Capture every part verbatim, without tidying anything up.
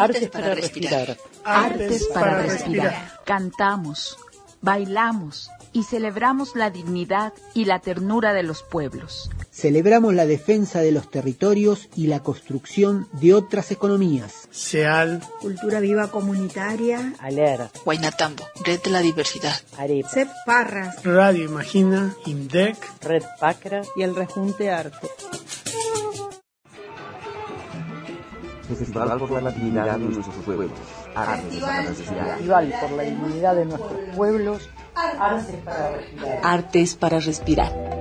Artes para respirar. Artes para respirar. Cantamos, bailamos y celebramos la dignidad y la ternura de los pueblos. Celebramos la defensa de los territorios y la construcción de otras economías. SEAL, Cultura Viva Comunitaria, ALER, Huaynatambo, Red de la Diversidad, Arepa, CEP Parras, Radio Imagina, INDEC, Red Pacra y el Rejunte Arte. Festival por la dignidad de nuestros pueblos. Artes para respirar. Festival por la dignidad de nuestros pueblos. Artes para respirar. Artes para respirar.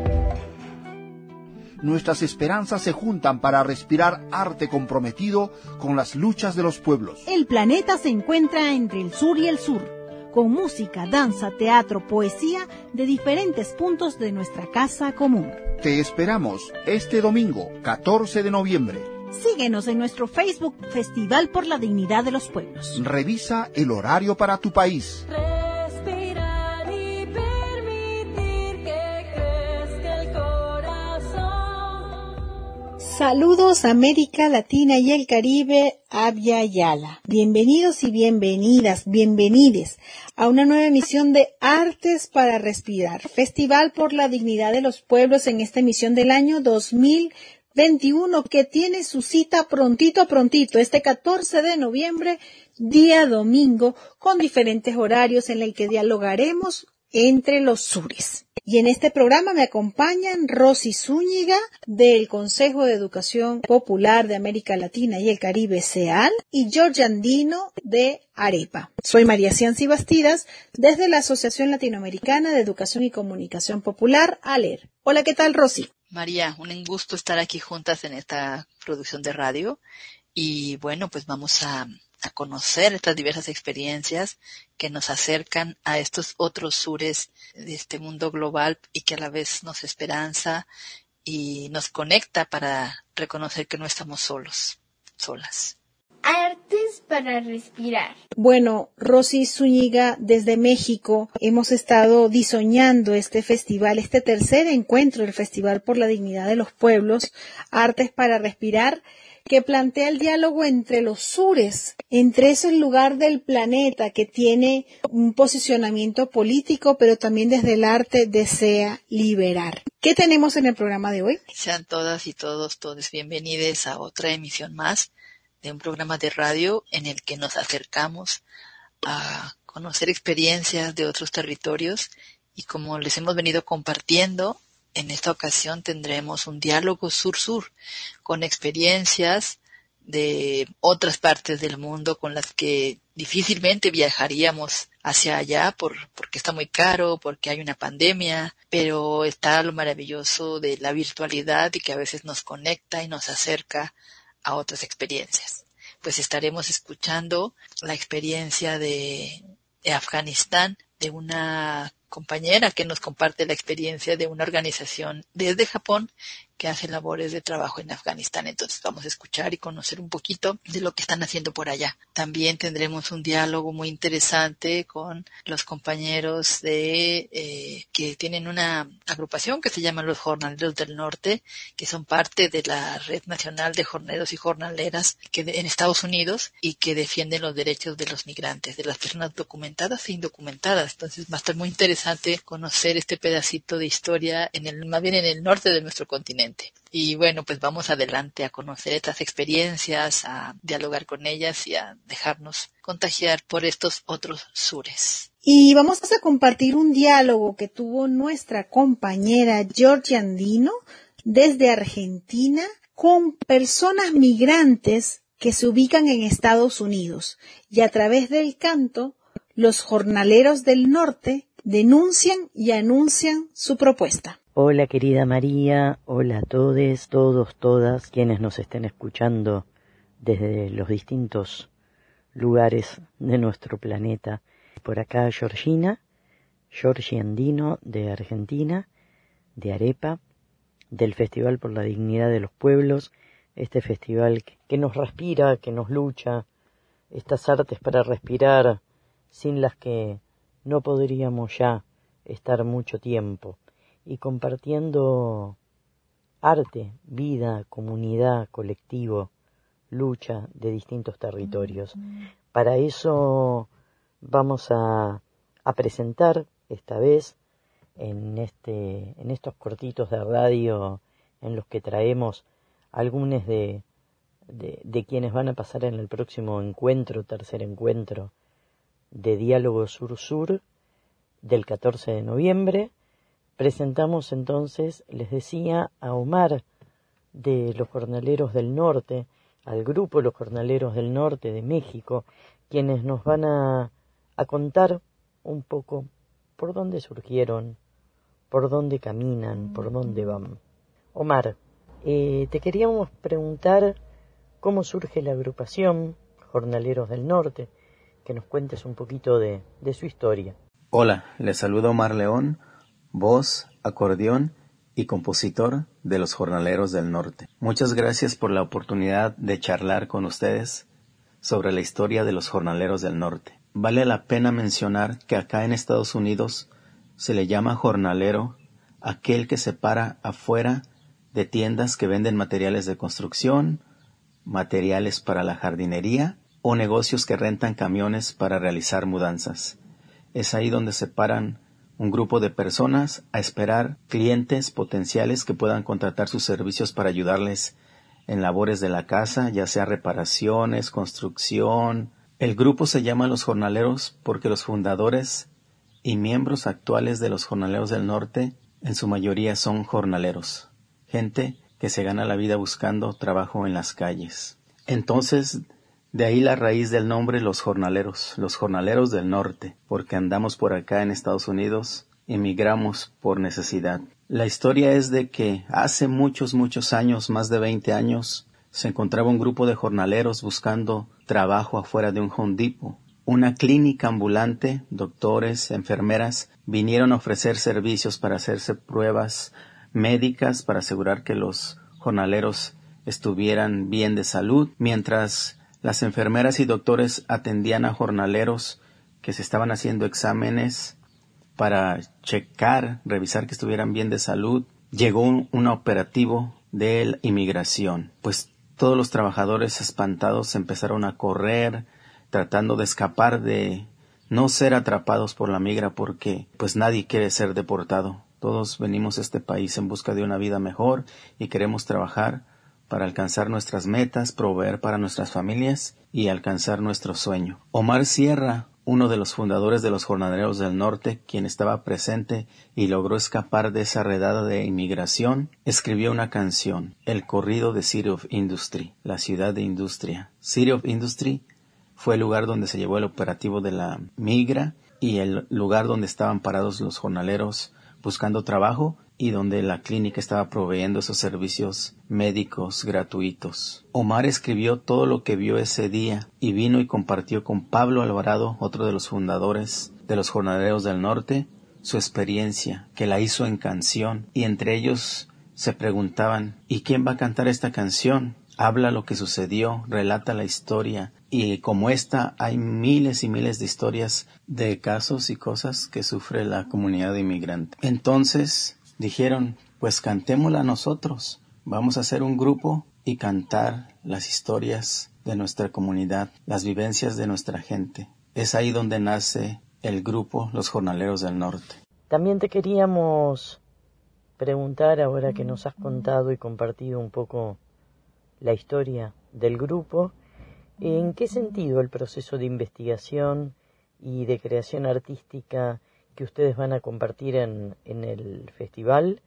Nuestras esperanzas se juntan para respirar arte comprometido con las luchas de los pueblos. El planeta se encuentra entre el sur y el sur, con música, danza, teatro, poesía de diferentes puntos de nuestra casa común. Te esperamos este domingo, catorce de noviembre. Síguenos en nuestro Facebook Festival por la Dignidad de los Pueblos. Revisa el horario para tu país. Respirar y permitir que crezca el corazón. Saludos América Latina y el Caribe, Abya Yala. Bienvenidos y bienvenidas, bienvenides a una nueva emisión de Artes para Respirar, Festival por la Dignidad de los Pueblos en esta emisión del año dos mil veintiuno, que tiene su cita prontito, prontito, este catorce de noviembre, día domingo, con diferentes horarios en el que dialogaremos entre los sures. Y en este programa me acompañan Rosy Zúñiga, del Consejo de Educación Popular de América Latina y el Caribe, SEAL, y George Andino, de Arepa. Soy María Cianci Bastidas, desde la Asociación Latinoamericana de Educación y Comunicación Popular, ALER. Hola, ¿qué tal, Rosy? María, un gusto estar aquí juntas en esta producción de radio y bueno, pues vamos a, a conocer estas diversas experiencias que nos acercan a estos otros sures de este mundo global y que a la vez nos esperanza y nos conecta para reconocer que no estamos solos, solas. Artes para respirar. Bueno, Rosy Zúñiga, desde México, hemos estado diseñando este festival, este tercer encuentro del Festival por la Dignidad de los Pueblos, Artes para Respirar, que plantea el diálogo entre los sures, entre ese lugar del planeta que tiene un posicionamiento político, pero también desde el arte desea liberar. ¿Qué tenemos en el programa de hoy? Sean todas y todos, todos bienvenidos a otra emisión más de un programa de radio en el que nos acercamos a conocer experiencias de otros territorios y como les hemos venido compartiendo, en esta ocasión tendremos un diálogo sur-sur con experiencias de otras partes del mundo con las que difícilmente viajaríamos hacia allá por, porque está muy caro, porque hay una pandemia, pero está lo maravilloso de la virtualidad y que a veces nos conecta y nos acerca a otras experiencias. Pues estaremos escuchando la experiencia de, de Afganistán, de una compañera que nos comparte la experiencia de una organización desde Japón que hace labores de trabajo en Afganistán. Entonces vamos a escuchar y conocer un poquito de lo que están haciendo por allá. También tendremos un diálogo muy interesante con los compañeros de eh, que tienen una agrupación que se llama los Jornaleros del Norte, que son parte de la Red Nacional de Jornaleros y Jornaleras que de, en Estados Unidos y que defienden los derechos de los migrantes, de las personas documentadas e indocumentadas. Entonces va a estar muy interesante conocer este pedacito de historia en el, más bien en el norte de nuestro continente. Y bueno, pues vamos adelante a conocer estas experiencias, a dialogar con ellas y a dejarnos contagiar por estos otros sures. Y vamos a compartir un diálogo que tuvo nuestra compañera Georgia Andino desde Argentina con personas migrantes que se ubican en Estados Unidos y a través del canto los jornaleros del norte denuncian y anuncian su propuesta. Hola querida María, hola a todos, todos, todas quienes nos estén escuchando desde los distintos lugares de nuestro planeta. Por acá Georgina, Georgie Andino de Argentina, de Arepa, del Festival por la Dignidad de los Pueblos, este festival que nos respira, que nos lucha, estas artes para respirar, sin las que no podríamos ya estar mucho tiempo. Y compartiendo arte, vida, comunidad, colectivo, lucha de distintos territorios. Para eso vamos a, a presentar esta vez en, este, en estos cortitos de radio en los que traemos algunos de, de, de quienes van a pasar en el próximo encuentro, tercer encuentro de Diálogo Sur-Sur del catorce de noviembre. Presentamos entonces, les decía, a Omar de los Jornaleros del Norte, al grupo Los Jornaleros del Norte de México, quienes nos van a, a contar un poco por dónde surgieron, por dónde caminan, por dónde van. Omar, eh, te queríamos preguntar cómo surge la agrupación Jornaleros del Norte, que nos cuentes un poquito de, de su historia. Hola, les saluda Omar León, voz, acordeón y compositor de los Jornaleros del Norte. Muchas gracias por la oportunidad de charlar con ustedes sobre la historia de los Jornaleros del Norte. Vale la pena mencionar que acá en Estados Unidos se le llama jornalero aquel que se para afuera de tiendas que venden materiales de construcción, materiales para la jardinería o negocios que rentan camiones para realizar mudanzas. Es ahí donde se paran un grupo de personas a esperar clientes potenciales que puedan contratar sus servicios para ayudarles en labores de la casa, ya sea reparaciones, construcción. El grupo se llama Los Jornaleros porque los fundadores y miembros actuales de los Jornaleros del Norte en su mayoría son jornaleros, gente que se gana la vida buscando trabajo en las calles. Entonces, de ahí la raíz del nombre Los Jornaleros, los Jornaleros del Norte, porque andamos por acá en Estados Unidos, emigramos por necesidad. La historia es de que hace muchos, muchos años, más de veinte años, se encontraba un grupo de jornaleros buscando trabajo afuera de un Home Depot. Una clínica ambulante, doctores, enfermeras, vinieron a ofrecer servicios para hacerse pruebas médicas para asegurar que los jornaleros estuvieran bien de salud, mientras las enfermeras y doctores atendían a jornaleros que se estaban haciendo exámenes para checar, revisar que estuvieran bien de salud. Llegó un, un operativo de la inmigración, pues todos los trabajadores espantados empezaron a correr, tratando de escapar de no ser atrapados por la migra, porque pues nadie quiere ser deportado. Todos venimos a este país en busca de una vida mejor y queremos trabajar para alcanzar nuestras metas, proveer para nuestras familias y alcanzar nuestro sueño. Omar Sierra, uno de los fundadores de los Jornaleros del Norte, quien estaba presente y logró escapar de esa redada de inmigración, escribió una canción, el corrido de City of Industry, la ciudad de industria. City of Industry fue el lugar donde se llevó el operativo de la migra y el lugar donde estaban parados los jornaleros buscando trabajo y donde la clínica estaba proveyendo esos servicios médicos gratuitos. Omar escribió todo lo que vio ese día y vino y compartió con Pablo Alvarado, otro de los fundadores de los Jornaleros del Norte, su experiencia, que la hizo en canción, y entre ellos se preguntaban, ¿y quién va a cantar esta canción? Habla lo que sucedió, relata la historia, y como esta hay miles y miles de historias de casos y cosas que sufre la comunidad inmigrante. Entonces dijeron, pues cantémosla nosotros, vamos a hacer un grupo y cantar las historias de nuestra comunidad, las vivencias de nuestra gente. Es ahí donde nace el grupo Los Jornaleros del Norte. También te queríamos preguntar, ahora que nos has contado y compartido un poco la historia del grupo, ¿en qué sentido el proceso de investigación y de creación artística que ustedes van a compartir en, en el festival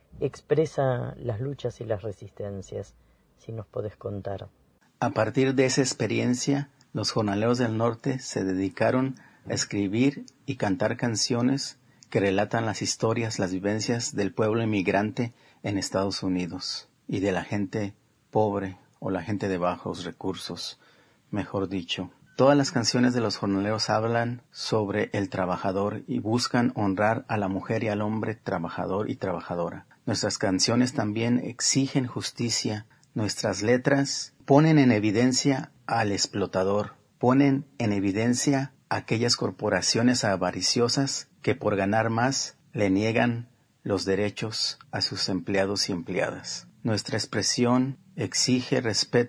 expresa las luchas y las resistencias? Si nos podés contar. A partir de esa experiencia, los Jornaleros del Norte se dedicaron a escribir y cantar canciones que relatan las historias, las vivencias del pueblo inmigrante en Estados Unidos y de la gente pobre o la gente de bajos recursos, mejor dicho. Todas las canciones de los jornaleros hablan sobre el trabajador y buscan honrar a la mujer y al hombre trabajador y trabajadora. Nuestras canciones también exigen justicia. Nuestras letras ponen en evidencia al explotador, ponen en evidencia a aquellas corporaciones avariciosas que por ganar más le niegan los derechos a sus empleados y empleadas. Nuestra expresión exige respeto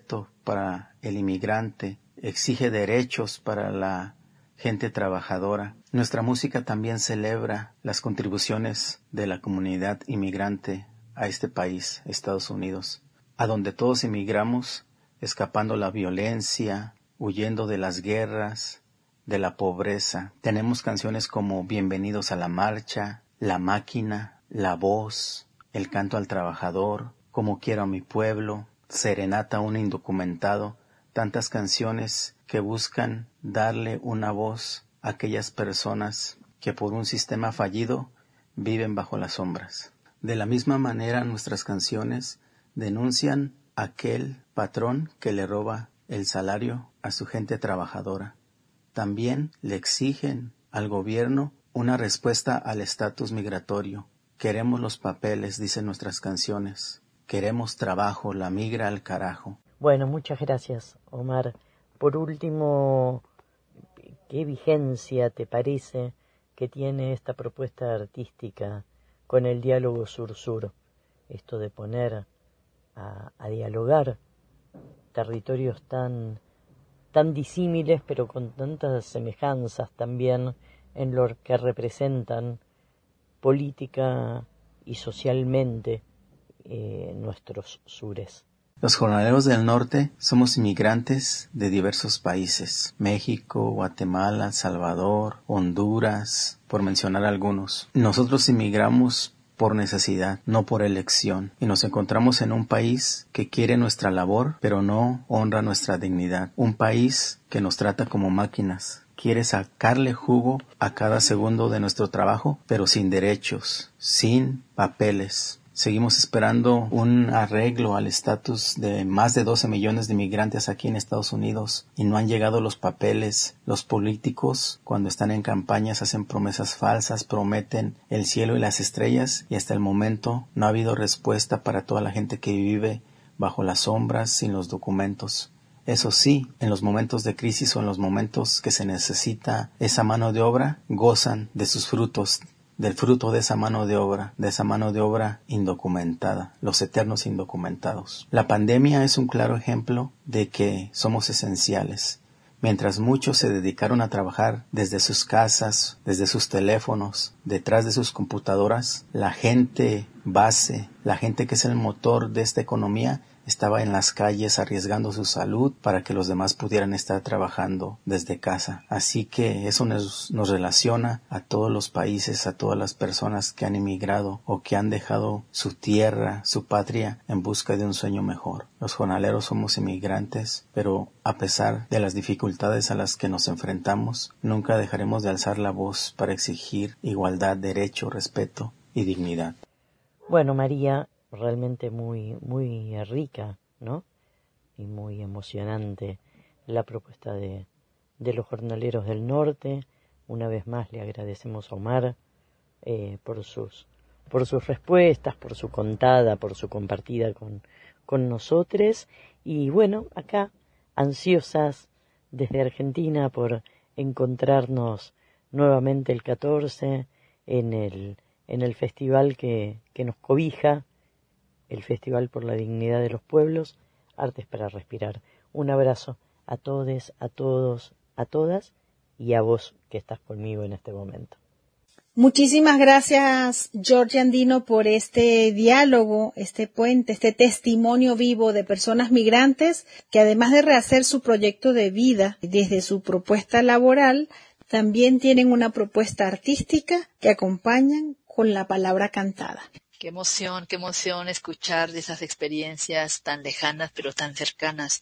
para el inmigrante, exige derechos para la gente trabajadora. Nuestra música también celebra las contribuciones de la comunidad inmigrante a este país, Estados Unidos, a donde todos emigramos escapando la violencia, huyendo de las guerras, de la pobreza. Tenemos canciones como Bienvenidos a la Marcha, La Máquina, La Voz, El Canto al Trabajador, Como Quiero a mi Pueblo, Serenata a un Indocumentado, tantas canciones que buscan darle una voz a aquellas personas que por un sistema fallido viven bajo las sombras. De la misma manera, nuestras canciones denuncian a aquel patrón que le roba el salario a su gente trabajadora. También le exigen al gobierno una respuesta al estatus migratorio. Queremos los papeles, dicen nuestras canciones. Queremos trabajo, la migra al carajo. Bueno, muchas gracias, Omar. Por último, ¿qué vigencia te parece que tiene esta propuesta artística con el diálogo sur-sur? Esto de poner a, a dialogar territorios tan, tan disímiles, pero con tantas semejanzas también en lo que representan política y socialmente eh, nuestros sures. Los jornaleros del norte somos inmigrantes de diversos países: México, Guatemala, El Salvador, Honduras, por mencionar algunos. Nosotros inmigramos por necesidad, no por elección, y nos encontramos en un país que quiere nuestra labor, pero no honra nuestra dignidad. Un país que nos trata como máquinas, quiere sacarle jugo a cada segundo de nuestro trabajo, pero sin derechos, sin papeles. Seguimos esperando un arreglo al estatus de más de doce millones de inmigrantes aquí en Estados Unidos y no han llegado los papeles. Los políticos, cuando están en campañas, hacen promesas falsas, prometen el cielo y las estrellas, y hasta el momento no ha habido respuesta para toda la gente que vive bajo las sombras, sin los documentos. Eso sí, en los momentos de crisis o en los momentos que se necesita esa mano de obra, gozan de sus frutos, del fruto de esa mano de obra, de esa mano de obra indocumentada, los eternos indocumentados. La pandemia es un claro ejemplo de que somos esenciales. Mientras muchos se dedicaron a trabajar desde sus casas, desde sus teléfonos, detrás de sus computadoras, la gente base, la gente que es el motor de esta economía, estaba en las calles arriesgando su salud para que los demás pudieran estar trabajando desde casa. Así que eso nos, nos relaciona a todos los países, a todas las personas que han emigrado o que han dejado su tierra, su patria, en busca de un sueño mejor. Los jornaleros somos inmigrantes, pero a pesar de las dificultades a las que nos enfrentamos, nunca dejaremos de alzar la voz para exigir igualdad, derecho, respeto y dignidad. Bueno, María, realmente muy muy rica, ¿no? Y muy emocionante la propuesta de, de los jornaleros del norte. Una vez más le agradecemos a Omar eh, por sus por sus respuestas, por su contada, por su compartida con, con nosotros. Y bueno, acá ansiosas desde Argentina por encontrarnos nuevamente el catorce en el en el festival que, que nos cobija, el Festival por la Dignidad de los Pueblos, Artes para Respirar. Un abrazo a todes, a todos, a todas, y a vos que estás conmigo en este momento. Muchísimas gracias, Jorge Andino, por este diálogo, este puente, este testimonio vivo de personas migrantes que, además de rehacer su proyecto de vida desde su propuesta laboral, también tienen una propuesta artística que acompañan con la palabra cantada. Qué emoción, qué emoción escuchar de esas experiencias tan lejanas pero tan cercanas,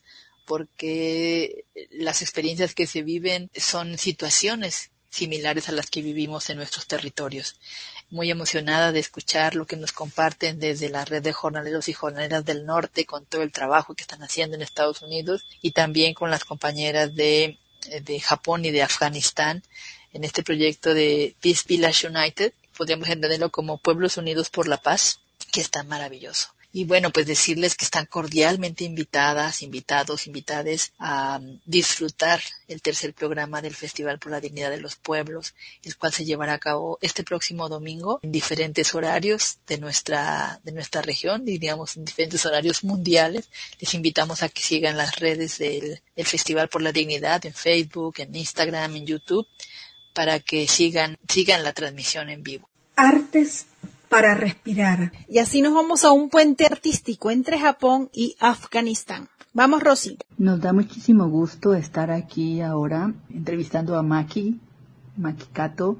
porque las experiencias que se viven son situaciones similares a las que vivimos en nuestros territorios. Muy emocionada de escuchar lo que nos comparten desde la red de jornaleros y jornaleras del norte con todo el trabajo que están haciendo en Estados Unidos y también con las compañeras de, de Japón y de Afganistán en este proyecto de Peace Village United. Podríamos entenderlo como Pueblos Unidos por la Paz, que es tan maravilloso. Y bueno, pues decirles que están cordialmente invitadas, invitados, invitades a disfrutar el tercer programa del Festival por la Dignidad de los Pueblos, el cual se llevará a cabo este próximo domingo en diferentes horarios de nuestra, de nuestra región, diríamos en diferentes horarios mundiales. Les invitamos a que sigan las redes del, del Festival por la Dignidad en Facebook, en Instagram, en YouTube, para que sigan, sigan la transmisión en vivo. Artes para respirar. Y así nos vamos a un puente artístico entre Japón y Afganistán. Vamos, Rosy. Nos da muchísimo gusto estar aquí ahora entrevistando a Maki, Maki Kato,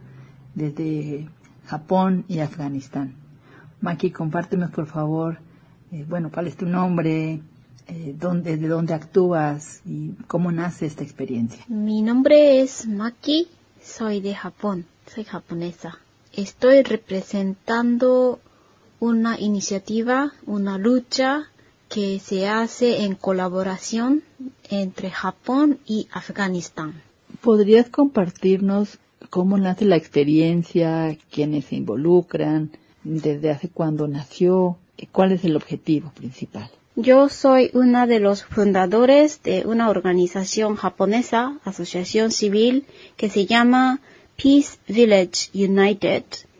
desde Japón y Afganistán. Maki, compártenos por favor, eh, bueno, cuál es tu nombre, eh, dónde, de dónde actúas y cómo nace esta experiencia. Mi nombre es Maki, soy de Japón, soy japonesa. Estoy representando una iniciativa, una lucha que se hace en colaboración entre Japón y Afganistán. ¿Podrías compartirnos cómo nace la experiencia, quiénes se involucran, desde hace cuándo nació, cuál es el objetivo principal? Yo soy una de los fundadores de una organización japonesa, asociación civil, que se llama Peace Village United.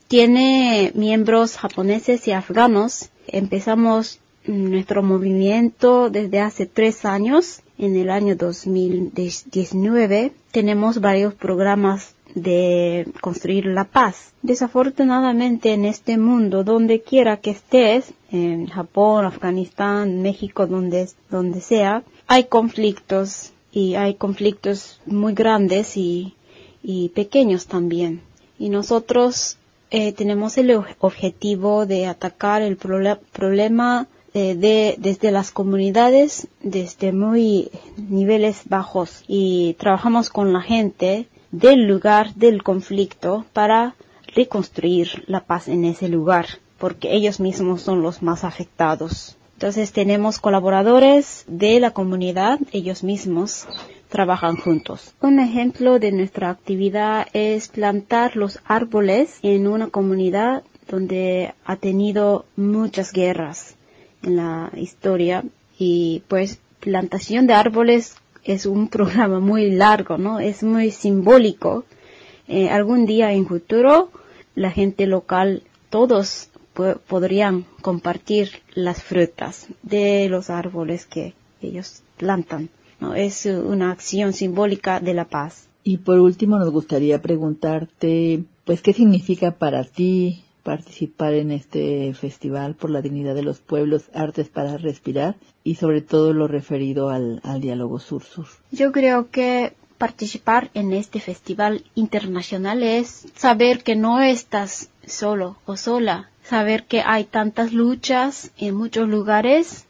Tiene miembros japoneses y afganos. Empezamos nuestro movimiento desde hace tres años, en el año dos mil diecinueve. Tenemos varios programas de construir la paz. Desafortunadamente en este mundo, donde quiera que estés, en Japón, Afganistán, México, donde, donde sea, hay conflictos y hay conflictos muy grandes y y pequeños también. Y nosotros eh, tenemos el objetivo de atacar el proble- problema eh, de desde las comunidades, desde muy niveles bajos, y trabajamos con la gente del lugar del conflicto para reconstruir la paz en ese lugar, porque ellos mismos son los más afectados. Entonces tenemos colaboradores de la comunidad, ellos mismos trabajan juntos. Un ejemplo de nuestra actividad es plantar los árboles en una comunidad donde ha tenido muchas guerras en la historia, y pues plantación de árboles es un programa muy largo, ¿no? Es muy simbólico. Eh, algún día en futuro la gente local, todos po- podrían compartir las frutas de los árboles que ellos plantan. No, es una acción simbólica de la paz. Y por último nos gustaría preguntarte, pues, ¿qué significa para ti participar en este Festival por la Dignidad de los Pueblos, Artes para Respirar, y sobre todo lo referido al, al diálogo sur-sur? Yo creo que participar en este festival internacional es saber que no estás solo o sola, saber que hay tantas luchas en muchos lugares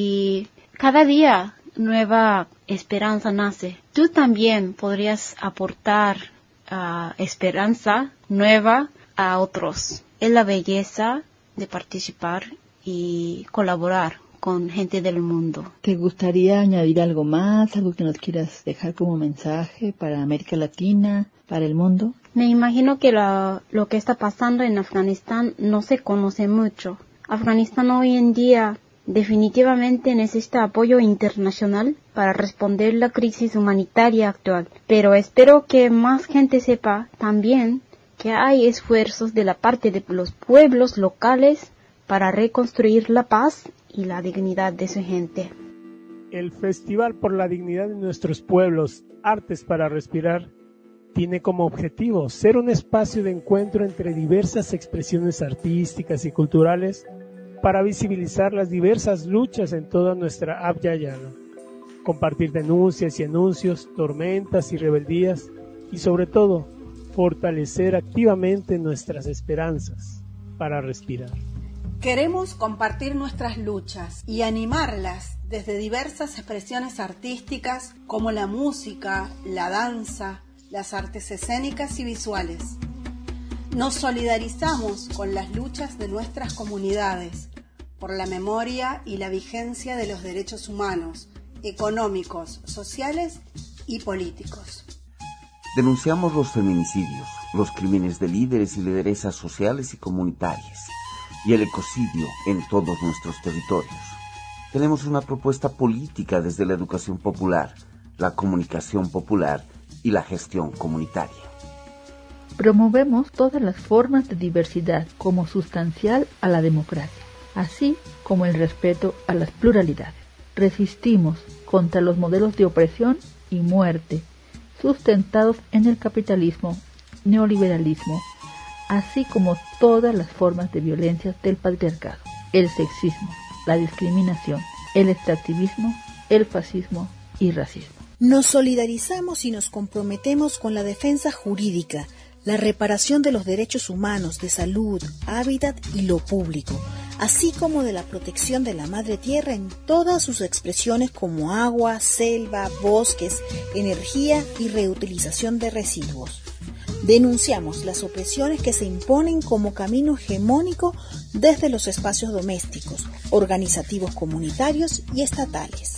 y cada día nueva esperanza nace. Tú también podrías aportar uh, esperanza nueva a otros. Es la belleza de participar y colaborar con gente del mundo. ¿Te gustaría añadir algo más, algo que nos quieras dejar como mensaje para América Latina, para el mundo? Me imagino que la, lo que está pasando en Afganistán no se conoce mucho. Afganistán hoy en día definitivamente necesita apoyo internacional para responder la crisis humanitaria actual, pero espero que más gente sepa también que hay esfuerzos de la parte de los pueblos locales para reconstruir la paz y la dignidad de su gente. El Festival por la Dignidad de nuestros pueblos, Artes para Respirar, tiene como objetivo ser un espacio de encuentro entre diversas expresiones artísticas y culturales para visibilizar las diversas luchas en toda nuestra Abya Yala, compartir denuncias y anuncios, tormentas y rebeldías, y sobre todo, fortalecer activamente nuestras esperanzas para respirar. Queremos compartir nuestras luchas y animarlas desde diversas expresiones artísticas como la música, la danza, las artes escénicas y visuales. Nos solidarizamos con las luchas de nuestras comunidades por la memoria y la vigencia de los derechos humanos, económicos, sociales y políticos. Denunciamos los feminicidios, los crímenes de líderes y lideresas sociales y comunitarias, y el ecocidio en todos nuestros territorios. Tenemos una propuesta política desde la educación popular, la comunicación popular y la gestión comunitaria. Promovemos todas las formas de diversidad como sustancial a la democracia, así como el respeto a las pluralidades. Resistimos contra los modelos de opresión y muerte sustentados en el capitalismo, neoliberalismo, así como todas las formas de violencia del patriarcado, el sexismo, la discriminación, el extractivismo, el fascismo y racismo. Nos solidarizamos y nos comprometemos con la defensa jurídica, la reparación de los derechos humanos, de salud, hábitat y lo público, así como de la protección de la madre tierra en todas sus expresiones como agua, selva, bosques, energía y reutilización de residuos. Denunciamos las opresiones que se imponen como camino hegemónico desde los espacios domésticos, organizativos comunitarios y estatales.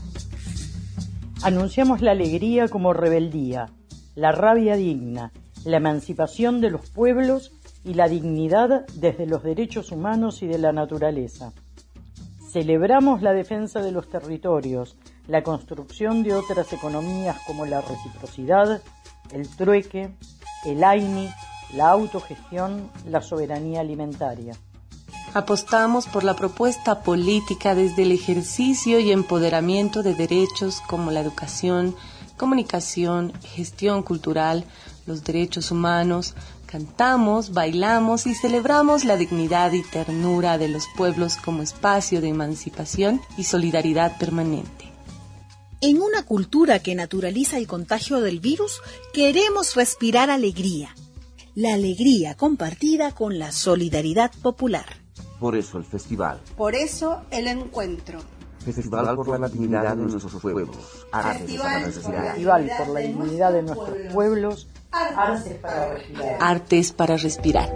Anunciamos la alegría como rebeldía, la rabia digna, la emancipación de los pueblos y la dignidad desde los derechos humanos y de la naturaleza. Celebramos la defensa de los territorios, la construcción de otras economías como la reciprocidad, el trueque, el A I N I, la autogestión, la soberanía alimentaria. Apostamos por la propuesta política desde el ejercicio y empoderamiento de derechos como la educación, comunicación, gestión cultural, los derechos humanos. Cantamos, bailamos y celebramos la dignidad y ternura de los pueblos como espacio de emancipación y solidaridad permanente. En una cultura que naturaliza el contagio del virus, queremos respirar alegría. La alegría compartida con la solidaridad popular. Por eso el festival. Por eso el encuentro. Festival por la dignidad de nuestros pueblos. Artes para respirar. Festival por la dignidad de nuestros pueblos. Artes para respirar. Artes para respirar.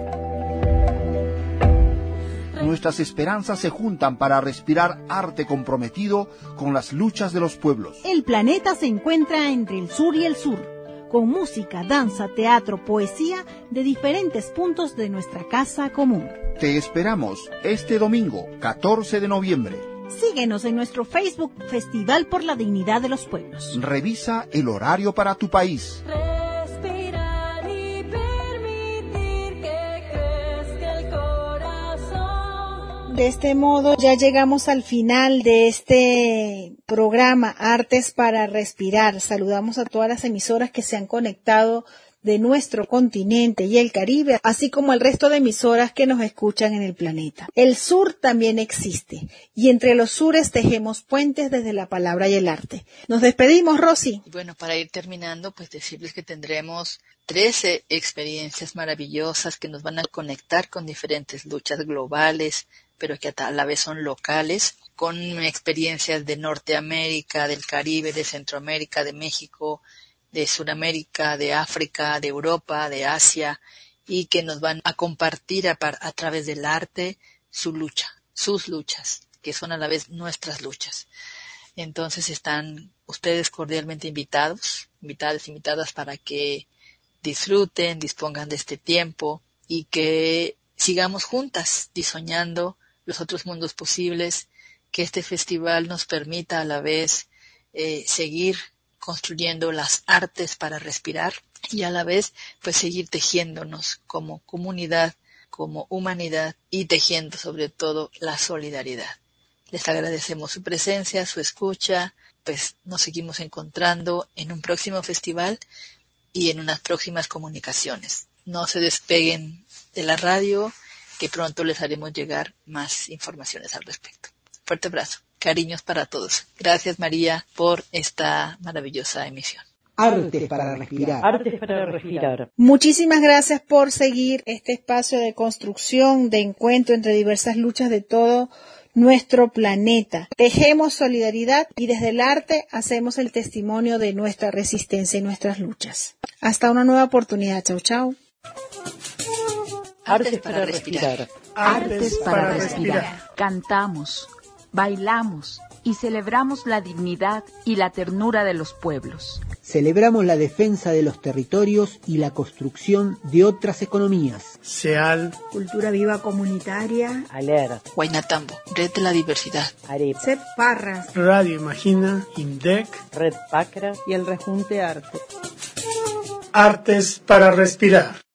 Nuestras esperanzas se juntan para respirar arte comprometido con las luchas de los pueblos. El planeta se encuentra entre el sur y el sur, con música, danza, teatro, poesía de diferentes puntos de nuestra casa común. Te esperamos este domingo, catorce de noviembre. Síguenos en nuestro Facebook Festival por la Dignidad de los Pueblos. Revisa el horario para tu país. Respirar y permitir que crezca el corazón. De este modo ya llegamos al final de este programa Artes para Respirar. Saludamos a todas las emisoras que se han conectado de nuestro continente y el Caribe, así como el resto de emisoras que nos escuchan en el planeta. El sur también existe, y entre los sures tejemos puentes desde la palabra y el arte. Nos despedimos, Rosy. Bueno, para ir terminando, pues decirles que tendremos trece experiencias maravillosas que nos van a conectar con diferentes luchas globales, pero que a la vez son locales, con experiencias de Norteamérica, del Caribe, de Centroamérica, de México, de Sudamérica, de África, de Europa, de Asia, y que nos van a compartir a, a través del arte su lucha, sus luchas, que son a la vez nuestras luchas. Entonces están ustedes cordialmente invitados, invitadas, invitadas para que disfruten, dispongan de este tiempo y que sigamos juntas diseñando los otros mundos posibles, que este festival nos permita a la vez eh, seguir construyendo las artes para respirar y a la vez pues seguir tejiéndonos como comunidad, como humanidad y tejiendo sobre todo la solidaridad. Les agradecemos su presencia, su escucha, pues nos seguimos encontrando en un próximo festival y en unas próximas comunicaciones. No se despeguen de la radio, que pronto les haremos llegar más informaciones al respecto. Fuerte abrazo. Cariños para todos. Gracias, María, por esta maravillosa emisión. Artes para respirar. Artes para respirar. Muchísimas gracias por seguir este espacio de construcción, de encuentro entre diversas luchas de todo nuestro planeta. Tejemos solidaridad y desde el arte hacemos el testimonio de nuestra resistencia y nuestras luchas. Hasta una nueva oportunidad. Chau, chau. Artes para respirar. Artes para respirar. Cantamos, bailamos y celebramos la dignidad y la ternura de los pueblos. Celebramos la defensa de los territorios y la construcción de otras economías. SEAL, Cultura Viva Comunitaria, Aler, Huaynatambo, Red de la Diversidad, Arepa, C E P Parras, Radio Imagina, INDEC, Red Pacra y el Rejunte Arte. Artes para Respirar.